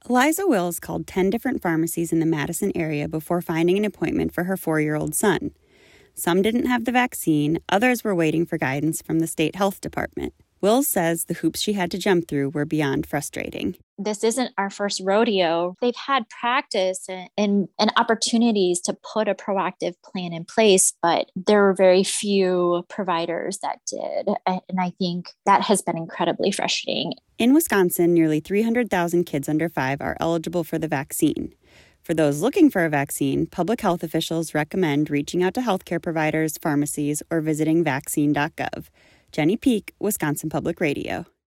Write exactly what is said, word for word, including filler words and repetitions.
Eliza Wills called ten different pharmacies in the Madison area before finding an appointment for her four-year-old son. Some didn't have the vaccine, others were waiting for guidance from the state health department. Wills says the hoops she had to jump through were beyond frustrating. This isn't our first rodeo. They've had practice and, and, and opportunities to put a proactive plan in place, but there were very few providers that did. And I think that has been incredibly frustrating. In Wisconsin, nearly three hundred thousand kids under five are eligible for the vaccine. For those looking for a vaccine, public health officials recommend reaching out to healthcare providers, pharmacies, or visiting vaccine dot gov. Jenny Peak, Wisconsin Public Radio.